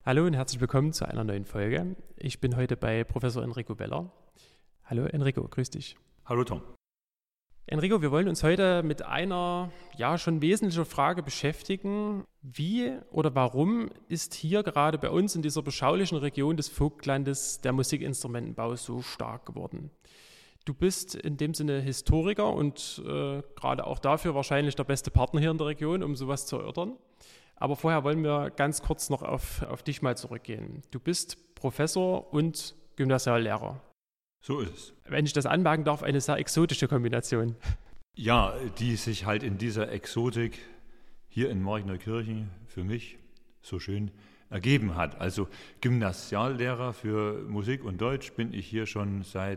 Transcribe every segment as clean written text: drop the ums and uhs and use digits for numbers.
Hallo und herzlich willkommen zu einer neuen Folge. Ich bin heute bei Professor Enrico Beller. Hallo Enrico, grüß dich. Hallo Tom. Enrico, wir wollen uns heute mit einer schon wesentlichen Frage beschäftigen. Wie oder warum ist hier gerade bei uns in dieser beschaulichen Region des Vogtlandes der Musikinstrumentenbau so stark geworden? Du bist in dem Sinne Historiker und gerade auch dafür wahrscheinlich der beste Partner hier in der Region, um sowas zu erörtern. Aber vorher wollen wir ganz kurz noch auf dich mal zurückgehen. Du bist Professor und Gymnasiallehrer. So ist es. Wenn ich das anmerken darf, eine sehr exotische Kombination. Ja, die sich halt in dieser Exotik hier in Markneukirchen für mich so schön ergeben hat. Also Gymnasiallehrer für Musik und Deutsch bin ich hier schon seit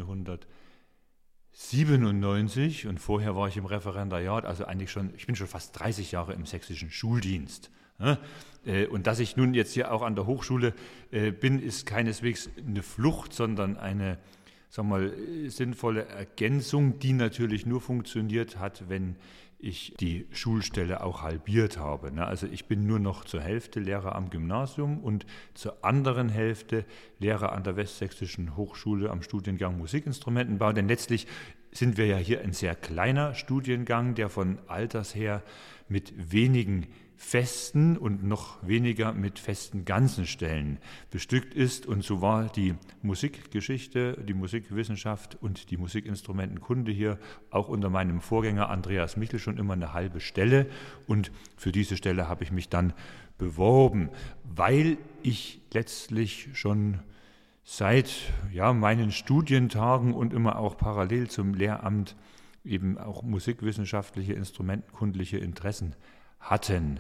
1997 und vorher war ich im Referendariat, also eigentlich schon, ich bin schon fast 30 Jahre im sächsischen Schuldienst. Und dass ich nun jetzt hier auch an der Hochschule bin, ist keineswegs eine Flucht, sondern eine, sagen wir mal, sinnvolle Ergänzung, die natürlich nur funktioniert hat, wenn ich die Schulstelle auch halbiert habe. Also ich bin nur noch zur Hälfte Lehrer am Gymnasium und zur anderen Hälfte Lehrer an der Westsächsischen Hochschule am Studiengang Musikinstrumentenbau. Denn letztlich sind wir ja hier ein sehr kleiner Studiengang, der von Alters her mit wenigen festen und noch weniger mit festen ganzen Stellen bestückt ist. Und so war die Musikgeschichte, die Musikwissenschaft und die Musikinstrumentenkunde hier auch unter meinem Vorgänger Andreas Michel schon immer eine halbe Stelle. Und für diese Stelle habe ich mich dann beworben, weil ich letztlich schon seit meinen Studientagen und immer auch parallel zum Lehramt eben auch musikwissenschaftliche, instrumentenkundliche Interessen hatte.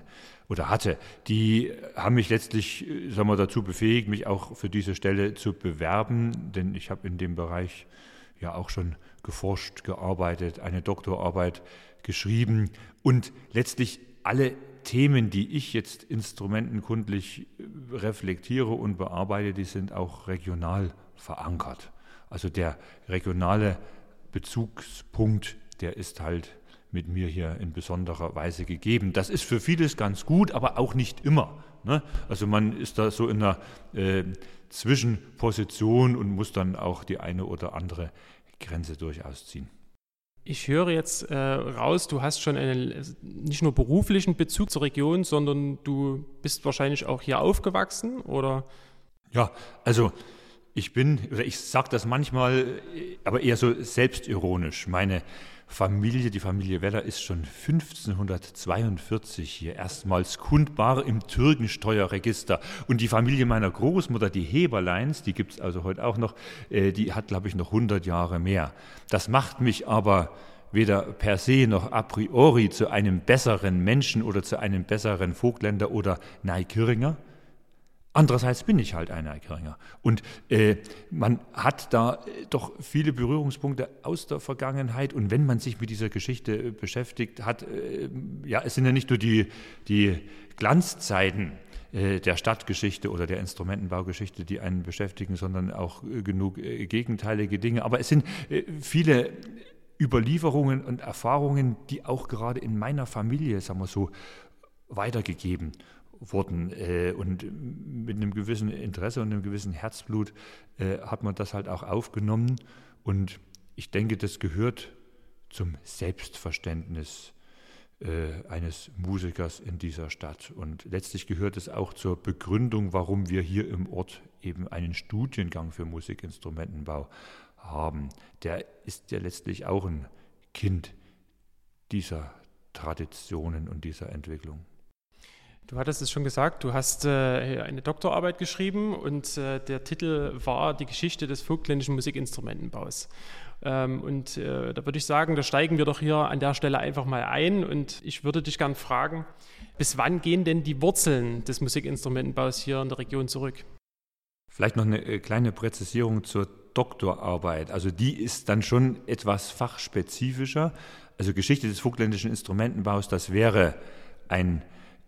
Die haben mich letztlich, dazu befähigt, mich auch für diese Stelle zu bewerben, denn ich habe in dem Bereich ja auch schon geforscht, gearbeitet, eine Doktorarbeit geschrieben und letztlich alle Themen, die ich jetzt instrumentenkundlich reflektiere und bearbeite, die sind auch regional verankert. Also der regionale Bezugspunkt, der ist halt mit mir hier in besonderer Weise gegeben. Das ist für vieles ganz gut, aber auch nicht immer. Also man ist da so in einer Zwischenposition und muss dann auch die eine oder andere Grenze durchaus ziehen. Ich höre jetzt raus, du hast schon einen nicht nur beruflichen Bezug zur Region, sondern du bist wahrscheinlich auch hier aufgewachsen, oder? Ja, also ich sage das manchmal, aber eher so selbstironisch. Meine Familie, die Familie Weller, ist schon 1542 hier erstmals kundbar im Türkensteuerregister. Und die Familie meiner Großmutter, die Heberleins, die gibt es also heute auch noch, die hat, glaube ich, noch 100 Jahre mehr. Das macht mich aber weder per se noch a priori zu einem besseren Menschen oder zu einem besseren Vogtländer oder Neikircher. Andererseits bin ich halt ein Neikircher. Und man hat da doch viele Berührungspunkte aus der Vergangenheit. Und wenn man sich mit dieser Geschichte beschäftigt hat, es sind ja nicht nur die Glanzzeiten der Stadtgeschichte oder der Instrumentenbaugeschichte, die einen beschäftigen, sondern auch genug gegenteilige Dinge. Aber es sind viele Überlieferungen und Erfahrungen, die auch gerade in meiner Familie, sagen wir so, weitergegeben wurden. Und mit einem gewissen Interesse und einem gewissen Herzblut hat man das halt auch aufgenommen. Und ich denke, das gehört zum Selbstverständnis eines Musikers in dieser Stadt. Und letztlich gehört es auch zur Begründung, warum wir hier im Ort eben einen Studiengang für Musikinstrumentenbau haben. Der ist ja letztlich auch ein Kind dieser Traditionen und dieser Entwicklung. Du hattest es schon gesagt, du hast eine Doktorarbeit geschrieben und der Titel war Die Geschichte des vogtländischen Musikinstrumentenbaus. Da würde ich sagen, da steigen wir doch hier an der Stelle einfach mal ein und ich würde dich gern fragen, bis wann gehen denn die Wurzeln des Musikinstrumentenbaus hier in der Region zurück? Vielleicht noch eine kleine Präzisierung zur Doktorarbeit. Also die ist dann schon etwas fachspezifischer. Also Geschichte des vogtländischen Instrumentenbaus, das wäre ein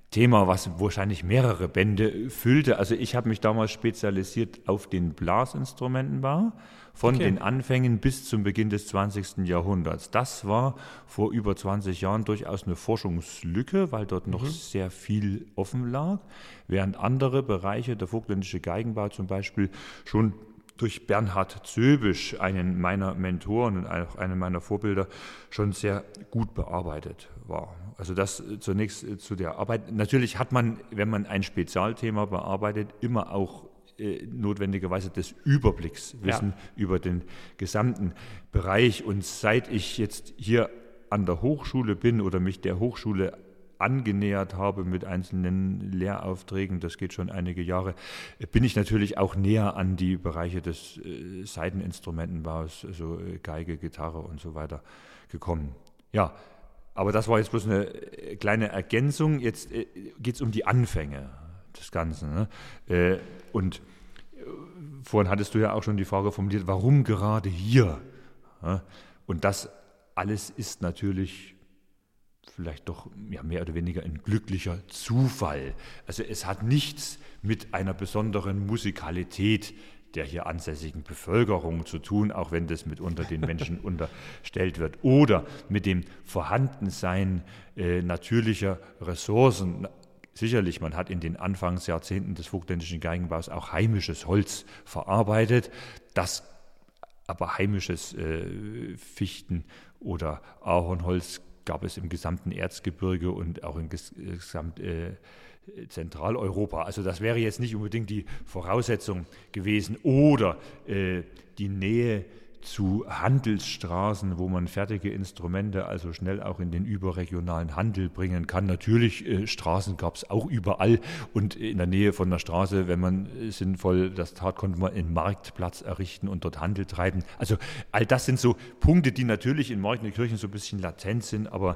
Thema, was wahrscheinlich mehrere Bände füllte. Also ich habe mich damals spezialisiert auf den Blasinstrumentenbau von den Anfängen bis zum Beginn des 20. Jahrhunderts. Das war vor über 20 Jahren durchaus eine Forschungslücke, weil dort noch sehr viel offen lag, während andere Bereiche, der vogtländische Geigenbau zum Beispiel, schon durch Bernhard Zöbisch, einen meiner Mentoren und auch einen meiner Vorbilder, schon sehr gut bearbeitet war. Also das zunächst zu der Arbeit. Natürlich hat man, wenn man ein Spezialthema bearbeitet, immer auch notwendigerweise des Überblickswissen über den gesamten Bereich. Und seit ich jetzt hier an der Hochschule bin oder mich der Hochschule angenähert habe mit einzelnen Lehraufträgen, das geht schon einige Jahre, bin ich natürlich auch näher an die Bereiche des Saiteninstrumentenbaus, also Geige, Gitarre und so weiter gekommen. Ja, aber das war jetzt bloß eine kleine Ergänzung. Jetzt geht es um die Anfänge des Ganzen. Ne? Und vorhin hattest du ja auch schon die Frage formuliert, warum gerade hier? Ja? Und das alles ist natürlich vielleicht doch mehr oder weniger ein glücklicher Zufall. Also es hat nichts mit einer besonderen Musikalität der hier ansässigen Bevölkerung zu tun, auch wenn das mitunter den Menschen unterstellt wird, oder mit dem Vorhandensein natürlicher Ressourcen. Sicherlich, man hat in den Anfangsjahrzehnten des vogtländischen Geigenbaus auch heimisches Holz verarbeitet, das aber heimisches Fichten- oder Ahornholz gab es im gesamten Erzgebirge und auch in Zentraleuropa. Also das wäre jetzt nicht unbedingt die Voraussetzung gewesen. Oder die Nähe zu Handelsstraßen, wo man fertige Instrumente also schnell auch in den überregionalen Handel bringen kann. Natürlich, Straßen gab es auch überall und in der Nähe von der Straße, wenn man sinnvoll das tat, konnte man einen Marktplatz errichten und dort Handel treiben. Also all das sind so Punkte, die natürlich in Markneukirchen so ein bisschen latent sind, aber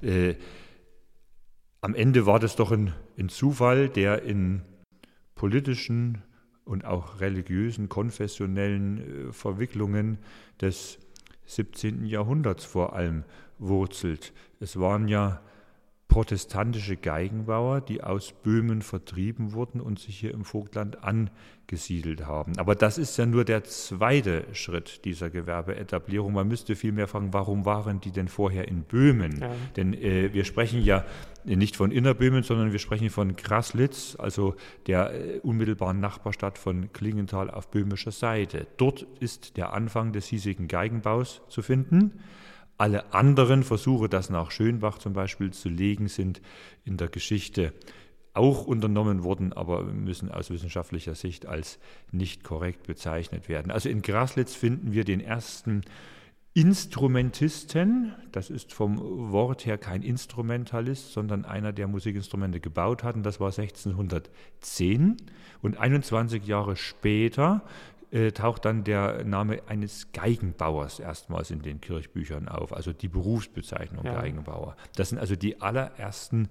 am Ende war das doch ein Zufall, der in politischen und auch religiösen, konfessionellen Verwicklungen des 17. Jahrhunderts vor allem wurzelt. Es waren ja protestantische Geigenbauer, die aus Böhmen vertrieben wurden und sich hier im Vogtland angesiedelt haben. Aber das ist ja nur der zweite Schritt dieser Gewerbeetablierung. Man müsste vielmehr fragen, warum waren die denn vorher in Böhmen? Ja. Denn wir sprechen ja nicht von Innerböhmen, sondern wir sprechen von Graslitz, also der unmittelbaren Nachbarstadt von Klingenthal auf böhmischer Seite. Dort ist der Anfang des hiesigen Geigenbaus zu finden. Alle anderen Versuche, das nach Schönbach zum Beispiel zu legen, sind in der Geschichte auch unternommen worden, aber müssen aus wissenschaftlicher Sicht als nicht korrekt bezeichnet werden. Also in Graslitz finden wir den ersten Instrumentisten, das ist vom Wort her kein Instrumentalist, sondern einer, der Musikinstrumente gebaut hat, und das war 1610. Und 21 Jahre später taucht dann der Name eines Geigenbauers erstmals in den Kirchbüchern auf, also die Berufsbezeichnung Geigenbauer. Das sind also die allerersten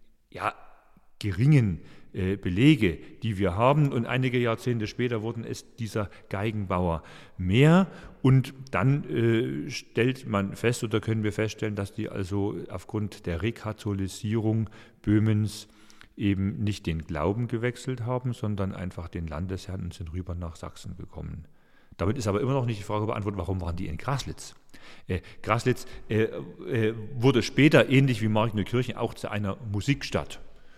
geringen Belege, die wir haben, und einige Jahrzehnte später wurden es dieser Geigenbauer mehr, und dann stellt man fest, oder können wir feststellen, dass die also aufgrund der Rekatholisierung Böhmens eben nicht den Glauben gewechselt haben, sondern einfach den Landesherrn und sind rüber nach Sachsen gekommen. Damit ist aber immer noch nicht die Frage beantwortet, warum waren die in Graslitz? Graslitz wurde später, ähnlich wie Markneukirchen, auch zu einer Musikstadt.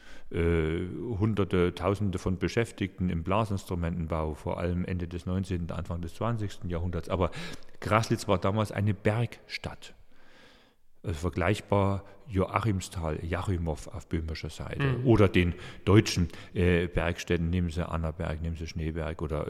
Hunderte, Tausende von Beschäftigten im Blasinstrumentenbau, vor allem Ende des 19., Anfang des 20. Jahrhunderts. Aber Graslitz war damals eine Bergstadt. Also vergleichbar Joachimsthal, Jachimow auf böhmischer Seite, oder den deutschen Bergstädten, nehmen Sie Annaberg, nehmen Sie Schneeberg oder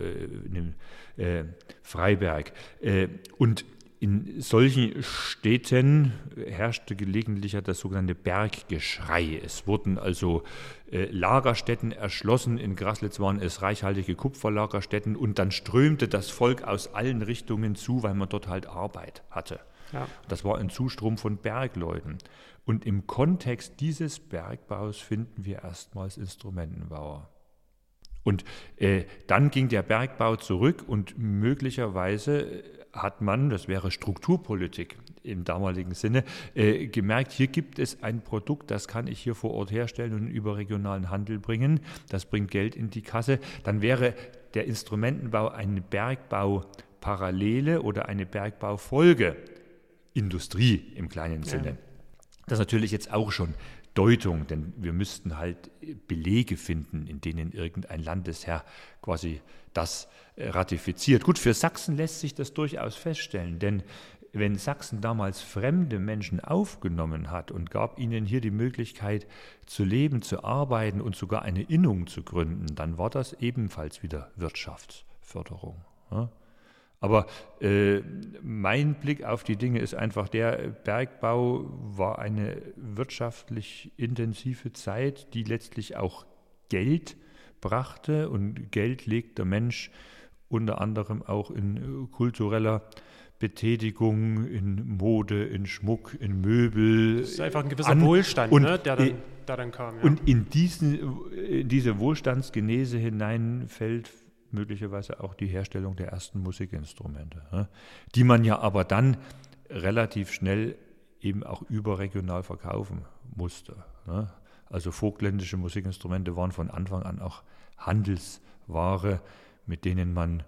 Freiberg. Und in solchen Städten herrschte gelegentlich das sogenannte Berggeschrei. Es wurden also Lagerstätten erschlossen. In Graslitz waren es reichhaltige Kupferlagerstätten, und dann strömte das Volk aus allen Richtungen zu, weil man dort halt Arbeit hatte. Ja. Das war ein Zustrom von Bergleuten. Und im Kontext dieses Bergbaus finden wir erstmals Instrumentenbauer. Und dann ging der Bergbau zurück und möglicherweise hat man, das wäre Strukturpolitik im damaligen Sinne, gemerkt, hier gibt es ein Produkt, das kann ich hier vor Ort herstellen und in überregionalen Handel bringen, das bringt Geld in die Kasse. Dann wäre der Instrumentenbau eine Bergbauparallele oder eine Bergbaufolge, Industrie im kleinen Sinne. Ja. Das ist natürlich jetzt auch schon Deutung, denn wir müssten halt Belege finden, in denen irgendein Landesherr quasi das ratifiziert. Gut, für Sachsen lässt sich das durchaus feststellen, denn wenn Sachsen damals fremde Menschen aufgenommen hat und gab ihnen hier die Möglichkeit zu leben, zu arbeiten und sogar eine Innung zu gründen, dann war das ebenfalls wieder Wirtschaftsförderung. Ja? Aber mein Blick auf die Dinge ist einfach der, Bergbau war eine wirtschaftlich intensive Zeit, die letztlich auch Geld brachte, und Geld legt der Mensch unter anderem auch in kultureller Betätigung, in Mode, in Schmuck, in Möbel. Das ist einfach ein gewisser Wohlstand, und, ne, der dann kam. Ja. Und in diese Wohlstandsgenese hinein fällt möglicherweise auch die Herstellung der ersten Musikinstrumente, die man ja aber dann relativ schnell eben auch überregional verkaufen musste. Also vogtländische Musikinstrumente waren von Anfang an auch Handelsware, mit denen man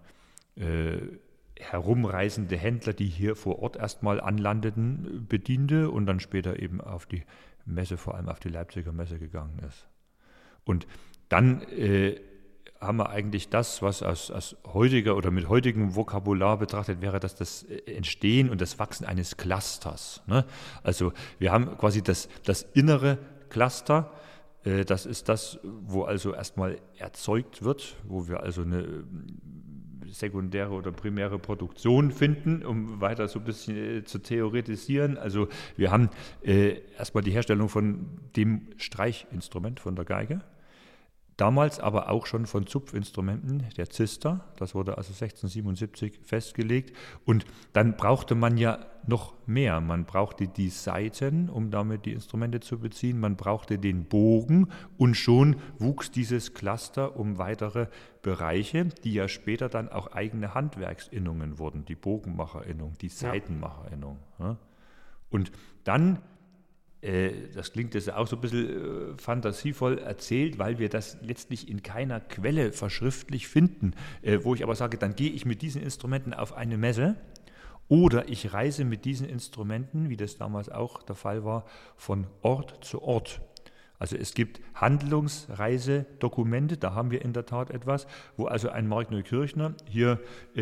herumreisende Händler, die hier vor Ort erstmal anlandeten, bediente und dann später eben auf die Messe, vor allem auf die Leipziger Messe gegangen ist. Und dann haben wir eigentlich das, was aus heutiger oder mit heutigem Vokabular betrachtet wäre, dass das Entstehen und das Wachsen eines Clusters. Ne? Also wir haben quasi das innere Cluster, das ist das, wo also erstmal erzeugt wird, wo wir also eine sekundäre oder primäre Produktion finden, um weiter so ein bisschen zu theoretisieren. Also wir haben erstmal die Herstellung von dem Streichinstrument, von der Geige. Damals aber auch schon von Zupfinstrumenten, der Zister, das wurde also 1677 festgelegt. Und dann brauchte man ja noch mehr. Man brauchte die Saiten, um damit die Instrumente zu beziehen. Man brauchte den Bogen, und schon wuchs dieses Cluster um weitere Bereiche, die ja später dann auch eigene Handwerksinnungen wurden. Die Bogenmacherinnung, die Saitenmacherinnung. Ja. Und dann, das klingt jetzt auch so ein bisschen fantasievoll erzählt, weil wir das letztlich in keiner Quelle verschriftlich finden, wo ich aber sage, dann gehe ich mit diesen Instrumenten auf eine Messe oder ich reise mit diesen Instrumenten, wie das damals auch der Fall war, von Ort zu Ort. Also es gibt Handlungsreisedokumente, da haben wir in der Tat etwas, wo also ein Mark Neukirchner hier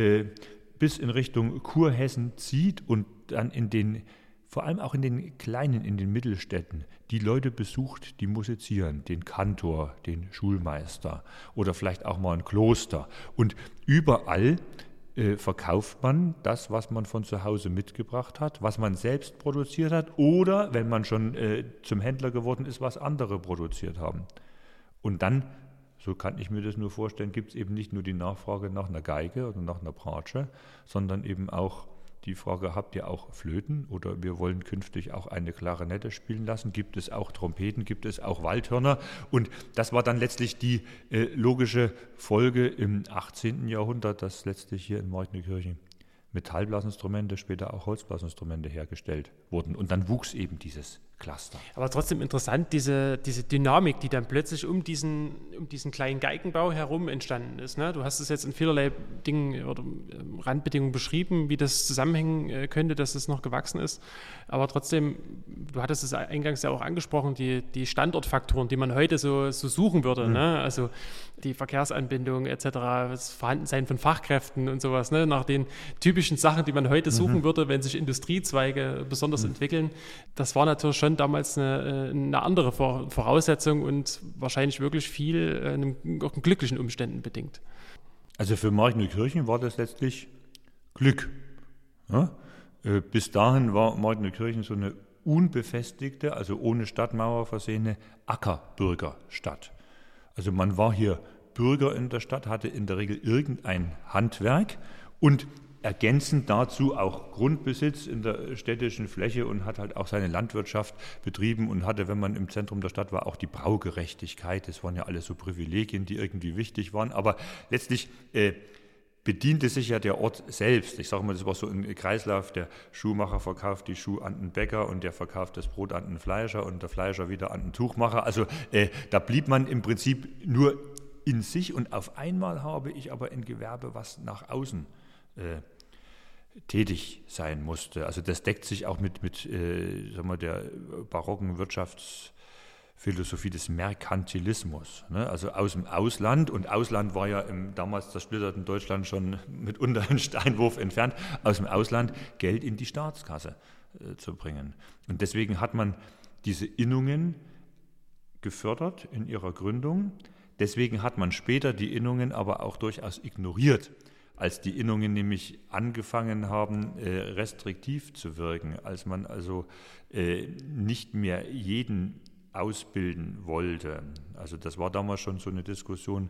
bis in Richtung Kurhessen zieht und dann vor allem auch in den kleinen, in den Mittelstädten, die Leute besucht, die musizieren, den Kantor, den Schulmeister oder vielleicht auch mal ein Kloster. Und überall verkauft man das, was man von zu Hause mitgebracht hat, was man selbst produziert hat oder, wenn man schon zum Händler geworden ist, was andere produziert haben. Und dann, so kann ich mir das nur vorstellen, gibt es eben nicht nur die Nachfrage nach einer Geige oder nach einer Bratsche, sondern eben auch die Frage, habt ihr auch Flöten oder wir wollen künftig auch eine Klarinette spielen lassen? Gibt es auch Trompeten? Gibt es auch Waldhörner? Und das war dann letztlich die logische Folge im 18. Jahrhundert, dass letztlich hier in Markneukirchen Metallblasinstrumente, später auch Holzblasinstrumente hergestellt wurden. Und dann wuchs eben dieses Cluster. Aber trotzdem interessant, diese Dynamik, die dann plötzlich um diesen kleinen Geigenbau herum entstanden ist. Ne? Du hast es jetzt in vielerlei Dingen oder Randbedingungen beschrieben, wie das zusammenhängen könnte, dass es noch gewachsen ist. Aber trotzdem, du hattest es eingangs ja auch angesprochen, die Standortfaktoren, die man heute so suchen würde. Ne? Also die Verkehrsanbindung etc., das Vorhandensein von Fachkräften und sowas, ne? Nach den typischen Sachen, die man heute suchen würde, wenn sich Industriezweige besonders entwickeln. Das war natürlich schon damals eine andere Voraussetzung und wahrscheinlich wirklich viel auch in glücklichen Umständen bedingt. Also für Markneukirchen war das letztlich Glück. Ja? Bis dahin war Markneukirchen so eine unbefestigte, also ohne Stadtmauer versehene Ackerbürgerstadt. Also man war hier Bürger in der Stadt, hatte in der Regel irgendein Handwerk und ergänzend dazu auch Grundbesitz in der städtischen Fläche und hat halt auch seine Landwirtschaft betrieben und hatte, wenn man im Zentrum der Stadt war, auch die Braugerechtigkeit. Das waren ja alles so Privilegien, die irgendwie wichtig waren. Aber letztlich bediente sich ja der Ort selbst. Ich sage mal, das war so ein Kreislauf. Der Schuhmacher verkauft die Schuhe an den Bäcker und der verkauft das Brot an den Fleischer und der Fleischer wieder an den Tuchmacher. Also da blieb man im Prinzip nur in sich und auf einmal habe ich aber ein Gewerbe, was nach außen tätig sein musste. Also das deckt sich auch mit sagen wir, der barocken Wirtschaftsphilosophie des Merkantilismus. Ne? Also aus dem Ausland, und Ausland war ja im damals zersplitterten Deutschland schon mitunter ein Steinwurf entfernt, aus dem Ausland Geld in die Staatskasse zu bringen. Und deswegen hat man diese Innungen gefördert in ihrer Gründung. Deswegen hat man später die Innungen aber auch durchaus ignoriert, als die Innungen nämlich angefangen haben, restriktiv zu wirken, als man also nicht mehr jeden ausbilden wollte. Also das war damals schon so eine Diskussion,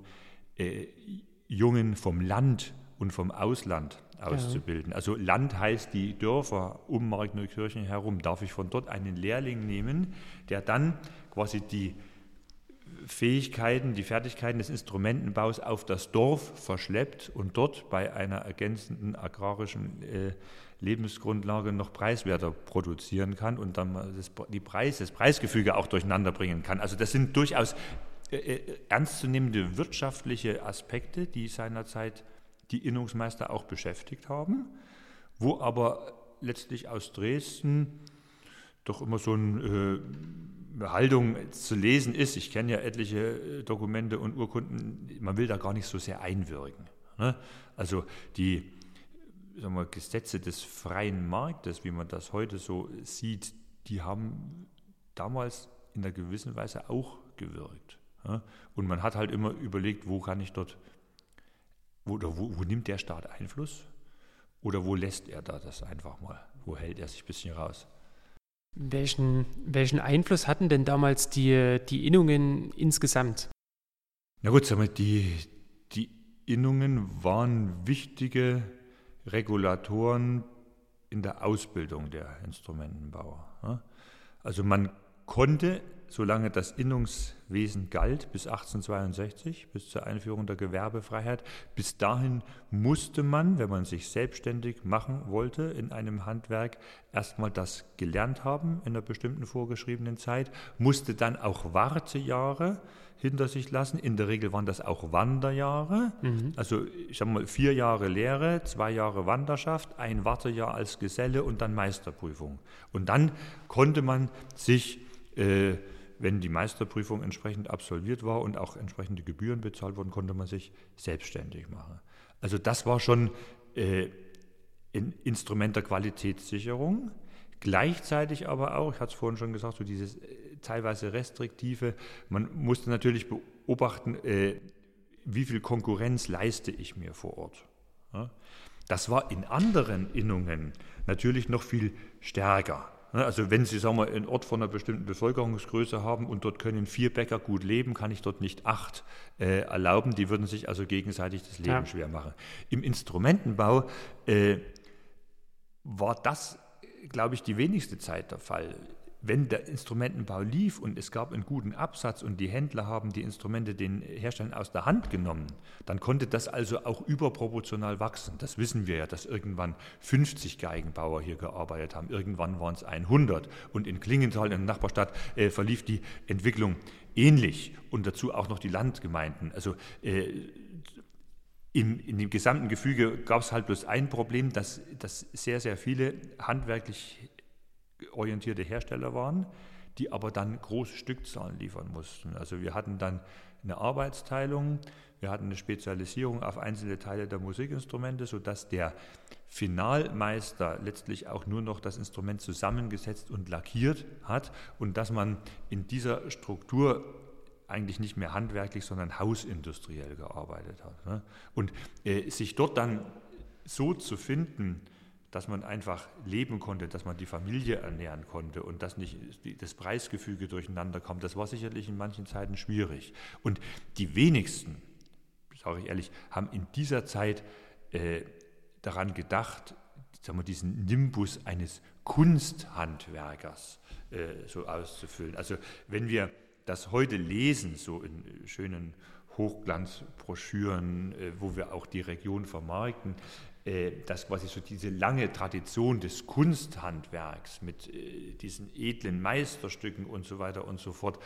Jungen vom Land und vom Ausland auszubilden. Ja. Also Land heißt die Dörfer um Markneukirchen herum. Darf ich von dort einen Lehrling nehmen, der dann quasi die Fähigkeiten, die Fertigkeiten des Instrumentenbaus auf das Dorf verschleppt und dort bei einer ergänzenden agrarischen Lebensgrundlage noch preiswerter produzieren kann und dann das Preisgefüge auch durcheinander bringen kann. Also das sind durchaus ernstzunehmende wirtschaftliche Aspekte, die seinerzeit die Innungsmeister auch beschäftigt haben, wo aber letztlich aus Dresden doch immer so eine Haltung zu lesen ist. Ich kenne ja etliche Dokumente und Urkunden, man will da gar nicht so sehr einwirken. Ne? Also die Gesetze des freien Marktes, wie man das heute so sieht, die haben damals in einer gewissen Weise auch gewirkt. Ne? Und man hat halt immer überlegt, wo kann ich dort, wo nimmt der Staat Einfluss oder wo lässt er da das einfach mal, wo hält er sich ein bisschen raus? Welchen Einfluss hatten denn damals die Innungen insgesamt? Na gut, sagen wir, die Innungen waren wichtige Regulatoren in der Ausbildung der Instrumentenbauer. Also man konnte, solange das Innungswesen galt, bis 1862, bis zur Einführung der Gewerbefreiheit, bis dahin musste man, wenn man sich selbstständig machen wollte in einem Handwerk, erstmal das gelernt haben in einer bestimmten vorgeschriebenen Zeit, musste dann auch Wartejahre hinter sich lassen. In der Regel waren das auch Wanderjahre. Also ich sage mal 4 Jahre Lehre, 2 Jahre Wanderschaft, ein Wartejahr als Geselle und dann Meisterprüfung. Und dann konnte man sich, wenn die Meisterprüfung entsprechend absolviert war und auch entsprechende Gebühren bezahlt wurden, konnte man sich selbstständig machen. Also das war schon ein Instrument der Qualitätssicherung. Gleichzeitig aber auch, ich hatte es vorhin schon gesagt, so dieses teilweise restriktive, man musste natürlich beobachten, wie viel Konkurrenz leiste ich mir vor Ort. Ja? Das war in anderen Innungen natürlich noch viel stärker. Also wenn Sie, sagen wir, einen Ort von einer bestimmten Bevölkerungsgröße haben und dort können 4 Bäcker gut leben, kann ich dort nicht 8 erlauben. Die würden sich also gegenseitig das Leben schwer machen. Im Instrumentenbau war das, glaube ich, die wenigste Zeit der Fall. Wenn der Instrumentenbau lief und es gab einen guten Absatz und die Händler haben die Instrumente den Herstellern aus der Hand genommen, dann konnte das also auch überproportional wachsen. Das wissen wir ja, dass irgendwann 50 Geigenbauer hier gearbeitet haben. Irgendwann waren es 100. Und in Klingenthal, in der Nachbarstadt, verlief die Entwicklung ähnlich. Und dazu auch noch die Landgemeinden. Also in dem gesamten Gefüge gab es halt bloß ein Problem, dass sehr, sehr viele handwerklich orientierte Hersteller waren, die aber dann große Stückzahlen liefern mussten. Also wir hatten dann eine Arbeitsteilung, wir hatten eine Spezialisierung auf einzelne Teile der Musikinstrumente, sodass der Finalmeister letztlich auch nur noch das Instrument zusammengesetzt und lackiert hat und dass man in dieser Struktur eigentlich nicht mehr handwerklich, sondern hausindustriell gearbeitet hat. Und sich dort dann so zu finden, dass man einfach leben konnte, dass man die Familie ernähren konnte und dass nicht das Preisgefüge durcheinander kommt, das war sicherlich in manchen Zeiten schwierig. Und die wenigsten, sage ich ehrlich, haben in dieser Zeit daran gedacht, sagen wir, diesen Nimbus eines Kunsthandwerkers so auszufüllen. Also wenn wir das heute lesen, so in schönen Hochglanzbroschüren, wo wir auch die Region vermarkten, dass quasi so diese lange Tradition des Kunsthandwerks mit diesen edlen Meisterstücken und so weiter und so fort,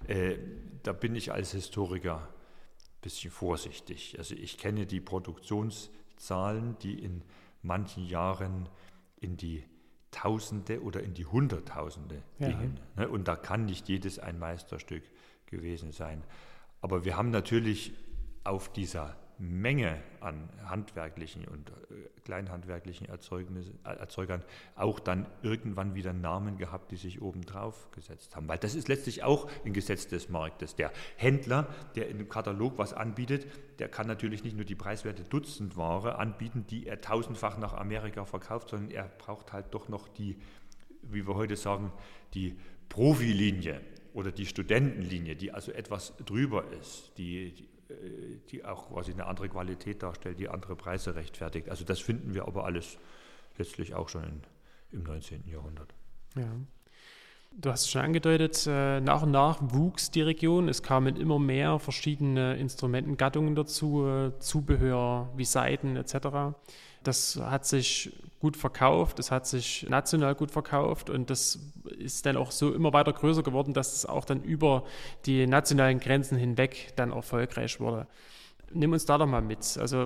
da bin ich als Historiker ein bisschen vorsichtig. Also ich kenne die Produktionszahlen, die in manchen Jahren in die Tausende oder in die Hunderttausende gingen. Ne? Und da kann nicht jedes ein Meisterstück gewesen sein. Aber wir haben natürlich auf dieser Menge an handwerklichen und kleinhandwerklichen Erzeugern auch dann irgendwann wieder Namen gehabt, die sich obendrauf gesetzt haben. Weil das ist letztlich auch ein Gesetz des Marktes. Der Händler, der in einem Katalog was anbietet, der kann natürlich nicht nur die preiswerte Dutzendware anbieten, die er tausendfach nach Amerika verkauft, sondern er braucht halt doch noch die, wie wir heute sagen, die Profilinie oder die Studentenlinie, die also etwas drüber ist, die auch quasi eine andere Qualität darstellt, die andere Preise rechtfertigt. Also das finden wir aber alles letztlich auch schon im 19. Jahrhundert. Ja. Du hast es schon angedeutet, nach und nach wuchs die Region. Es kamen immer mehr verschiedene Instrumentengattungen dazu, Zubehör wie Saiten etc. Das hat sich gut verkauft, es hat sich national gut verkauft und das ist dann auch so immer weiter größer geworden, dass es auch dann über die nationalen Grenzen hinweg dann erfolgreich wurde. Nimm uns da doch mal mit. Also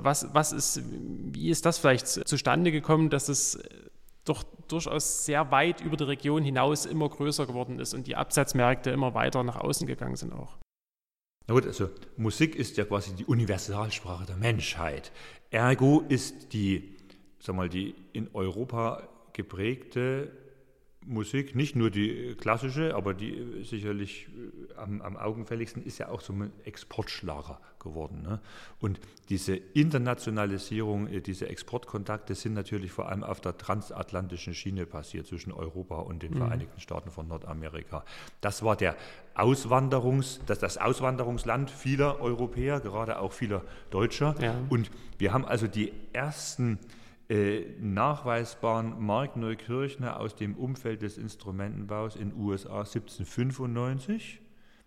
wie ist das vielleicht zustande gekommen, dass es doch durchaus sehr weit über die Region hinaus immer größer geworden ist und die Absatzmärkte immer weiter nach außen gegangen sind auch? Na gut, also Musik ist ja quasi die Universalsprache der Menschheit. Ergo ist die in Europa geprägte Musik, nicht nur die klassische, aber die sicherlich am augenfälligsten, ist ja auch so ein Exportschlager geworden. Ne? Und diese Internationalisierung, diese Exportkontakte sind natürlich vor allem auf der transatlantischen Schiene passiert zwischen Europa und den Vereinigten Staaten von Nordamerika. Das war das Auswanderungsland vieler Europäer, gerade auch vieler Deutscher. Ja. Und wir haben also die ersten nachweisbaren Markneukirchner aus dem Umfeld des Instrumentenbaus in den USA 1795.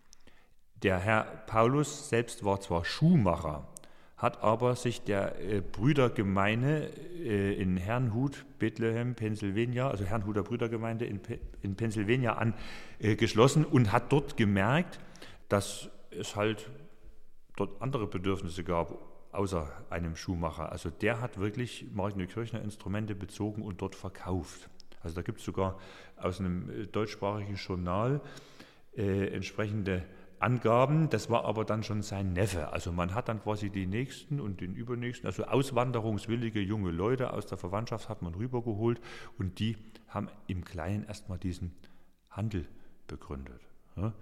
Der Herr Paulus selbst war zwar Schuhmacher, hat aber sich der Brüdergemeine in Herrnhut, Bethlehem, Pennsylvania, also Herrnhuter Brüdergemeinde in Pennsylvania angeschlossen und hat dort gemerkt, dass es halt dort andere Bedürfnisse gab, außer einem Schuhmacher. Also der hat wirklich Markneukirchner Instrumente bezogen und dort verkauft. Also da gibt es sogar aus einem deutschsprachigen Journal entsprechende Angaben. Das war aber dann schon sein Neffe. Also man hat dann quasi die Nächsten und den Übernächsten, also auswanderungswillige junge Leute aus der Verwandtschaft hat man rübergeholt und die haben im Kleinen erstmal diesen Handel begründet. Ja?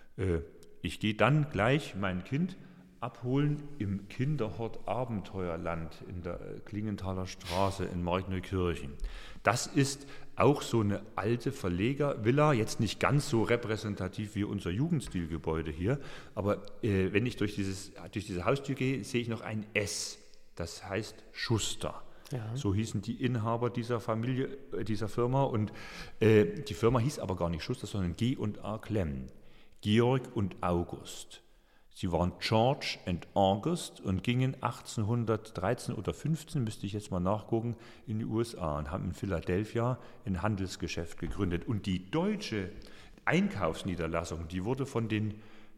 Ich gehe dann gleich mein Kind abholen im Kinderhort Abenteuerland in der Klingenthaler Straße in Markneukirchen. Das ist auch so eine alte Verlegervilla, jetzt nicht ganz so repräsentativ wie unser Jugendstilgebäude hier, aber wenn ich durch diese Haustür gehe, sehe ich noch ein S, das heißt Schuster. Ja. So hießen die Inhaber dieser Familie, dieser Firma und die Firma hieß aber gar nicht Schuster, sondern G&A Klemm, Georg und August. Sie waren George and August und gingen 1813 oder 15, müsste ich jetzt mal nachgucken, in die USA und haben in Philadelphia ein Handelsgeschäft gegründet. Und die deutsche Einkaufsniederlassung, die wurde von den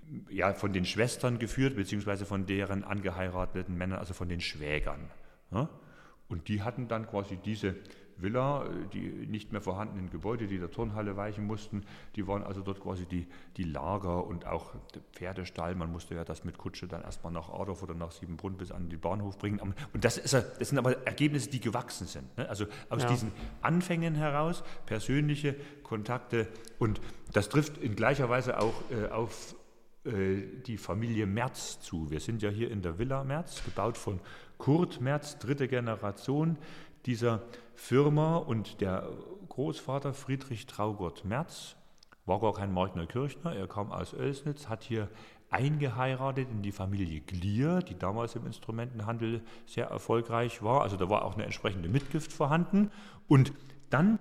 Schwestern geführt, beziehungsweise von deren angeheirateten Männern, also von den Schwägern. Ja? Und die hatten dann quasi diese Villa, die nicht mehr vorhandenen Gebäude, die der Turnhalle weichen mussten, die waren also dort quasi die Lager und auch der Pferdestall. Man musste ja das mit Kutsche dann erstmal nach Adorf oder nach Siebenbrunn bis an den Bahnhof bringen. Und das sind aber Ergebnisse, die gewachsen sind. Ne? Also aus diesen Anfängen heraus, persönliche Kontakte und das trifft in gleicher Weise auch auf die Familie Merz zu. Wir sind ja hier in der Villa Merz, gebaut von Kurt Merz, dritte Generation dieser Firma und der Großvater Friedrich Traugott Merz war gar kein Markneukirchner, er kam aus Oelsnitz, hat hier eingeheiratet in die Familie Glier, die damals im Instrumentenhandel sehr erfolgreich war. Also da war auch eine entsprechende Mitgift vorhanden. Und dann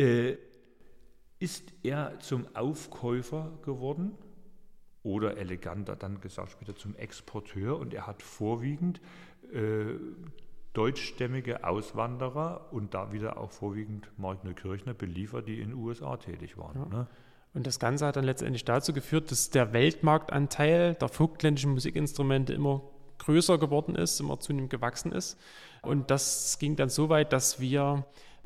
ist er zum Aufkäufer geworden oder eleganter dann gesagt später zum Exporteur. Und er hat vorwiegend deutschstämmige Auswanderer und da wieder auch vorwiegend Markneukirchner beliefert, die in den USA tätig waren. Ja. Ne? Und das Ganze hat dann letztendlich dazu geführt, dass der Weltmarktanteil der vogtländischen Musikinstrumente immer größer geworden ist, immer zunehmend gewachsen ist. Und das ging dann so weit, dass wir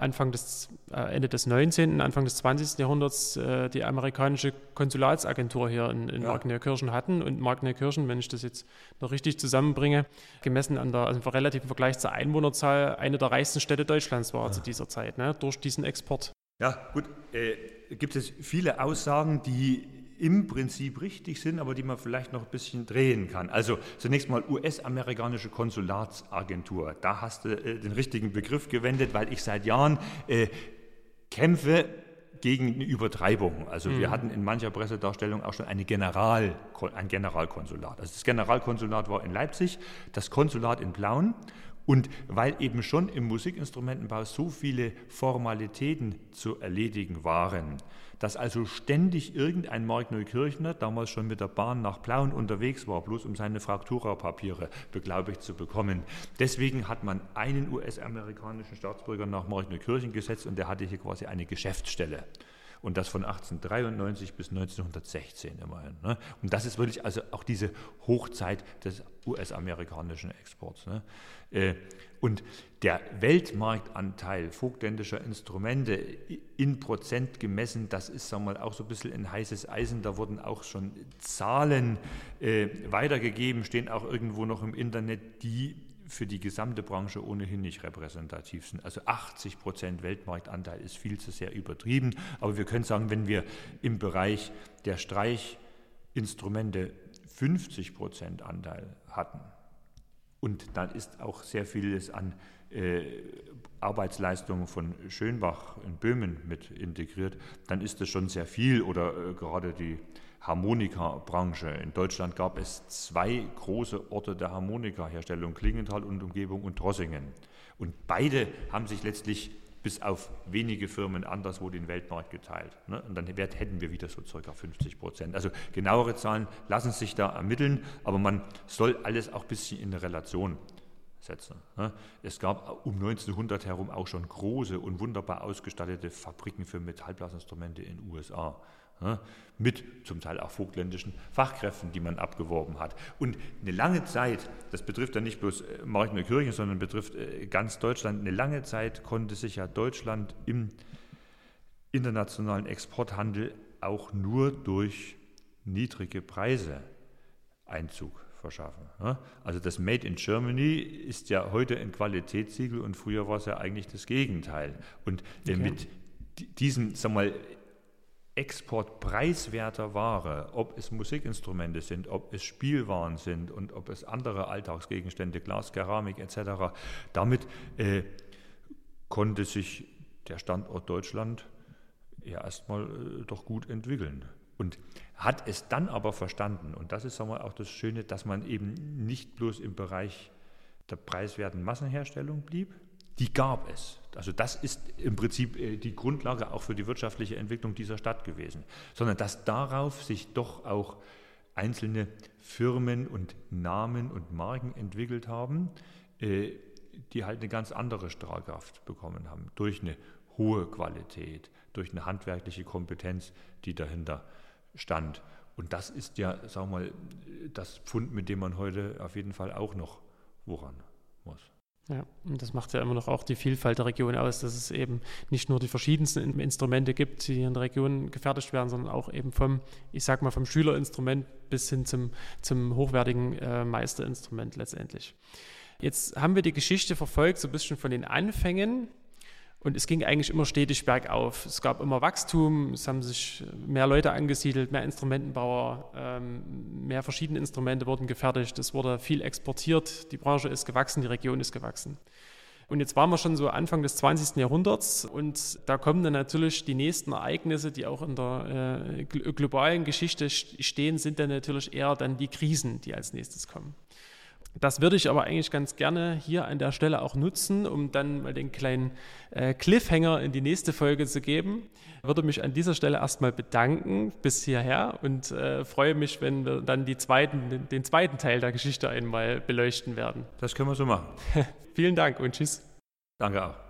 Ende des 19., Anfang des 20. Jahrhunderts die amerikanische Konsulatsagentur hier in Markneukirchen hatten. Und Markneukirchen, wenn ich das jetzt noch richtig zusammenbringe, gemessen an der relativen Vergleich zur Einwohnerzahl, eine der reichsten Städte Deutschlands war zu dieser Zeit, ne, durch diesen Export. Ja, gut, gibt es viele Aussagen, die im Prinzip richtig sind, aber die man vielleicht noch ein bisschen drehen kann. Also zunächst mal US-amerikanische Konsulatsagentur. Da hast du den richtigen Begriff gewendet, weil ich seit Jahren kämpfe gegen eine Übertreibung. Also wir hatten in mancher Pressedarstellung auch schon ein Generalkonsulat. Also das Generalkonsulat war in Leipzig, das Konsulat in Plauen. Und weil eben schon im Musikinstrumentenbau so viele Formalitäten zu erledigen waren, dass also ständig irgendein Markneukirchner damals schon mit der Bahn nach Plauen unterwegs war, bloß um seine Fraktura-Papiere beglaubigt zu bekommen. Deswegen hat man einen US-amerikanischen Staatsbürger nach Markneukirchen gesetzt und der hatte hier quasi eine Geschäftsstelle. Und das von 1893 bis 1916 immerhin. Ne? Und das ist wirklich also auch diese Hochzeit des US-amerikanischen Exports. Ne? Und der Weltmarktanteil vogtländischer Instrumente in Prozent gemessen, das ist, sagen wir mal, auch so ein bisschen ein heißes Eisen. Da wurden auch schon Zahlen weitergegeben, stehen auch irgendwo noch im Internet, die für die gesamte Branche ohnehin nicht repräsentativ sind. Also 80% Weltmarktanteil ist viel zu sehr übertrieben. Aber wir können sagen, wenn wir im Bereich der Streichinstrumente 50% Anteil hatten, und dann ist auch sehr vieles an Arbeitsleistungen von Schönbach in Böhmen mit integriert, dann ist das schon sehr viel. Oder gerade die Harmonikabranche. In Deutschland gab es 2 große Orte der Harmonikaherstellung, Klingenthal und Umgebung und Drossingen. Und beide haben sich letztlich bis auf wenige Firmen anderswo den Weltmarkt geteilt. Ne? Und dann hätten wir wieder so ca. 50%. Also genauere Zahlen lassen sich da ermitteln, aber man soll alles auch ein bisschen in eine Relation setzen. Ne? Es gab um 1900 herum auch schon große und wunderbar ausgestattete Fabriken für Metallblasinstrumente in den USA. Mit zum Teil auch vogtländischen Fachkräften, die man abgeworben hat. Und eine lange Zeit, das betrifft ja nicht bloß Markneukirchen, sondern betrifft ganz Deutschland, eine lange Zeit konnte sich ja Deutschland im internationalen Exporthandel auch nur durch niedrige Preise Einzug verschaffen. Also das Made in Germany ist ja heute ein Qualitätssiegel und früher war es ja eigentlich das Gegenteil. Und mit diesem, sagen wir mal, Export preiswerter Ware, ob es Musikinstrumente sind, ob es Spielwaren sind und ob es andere Alltagsgegenstände, Glas, Keramik etc., damit konnte sich der Standort Deutschland ja erstmal doch gut entwickeln. Und hat es dann aber verstanden, und das ist, sagen wir, auch das Schöne, dass man eben nicht bloß im Bereich der preiswerten Massenherstellung blieb, die gab es. Also das ist im Prinzip die Grundlage auch für die wirtschaftliche Entwicklung dieser Stadt gewesen, sondern dass darauf sich doch auch einzelne Firmen und Namen und Marken entwickelt haben, die halt eine ganz andere Strahlkraft bekommen haben, durch eine hohe Qualität, durch eine handwerkliche Kompetenz, die dahinter stand. Und das ist ja, sagen wir mal, das Pfund, mit dem man heute auf jeden Fall auch noch woran muss. Ja, und das macht ja immer noch auch die Vielfalt der Region aus, dass es eben nicht nur die verschiedensten Instrumente gibt, die in der Region gefertigt werden, sondern auch eben vom Schülerinstrument bis hin zum hochwertigen Meisterinstrument letztendlich. Jetzt haben wir die Geschichte verfolgt, so ein bisschen von den Anfängen, und es ging eigentlich immer stetig bergauf. Es gab immer Wachstum, es haben sich mehr Leute angesiedelt, mehr Instrumentenbauer, mehr verschiedene Instrumente wurden gefertigt, es wurde viel exportiert, die Branche ist gewachsen, die Region ist gewachsen. Und jetzt waren wir schon so Anfang des 20. Jahrhunderts und da kommen dann natürlich die nächsten Ereignisse, die auch in der globalen Geschichte stehen, sind dann natürlich eher dann die Krisen, die als nächstes kommen. Das würde ich aber eigentlich ganz gerne hier an der Stelle auch nutzen, um dann mal den kleinen Cliffhanger in die nächste Folge zu geben. Ich würde mich an dieser Stelle erstmal bedanken bis hierher und freue mich, wenn wir dann den zweiten Teil der Geschichte einmal beleuchten werden. Das können wir so machen. Vielen Dank und tschüss. Danke auch.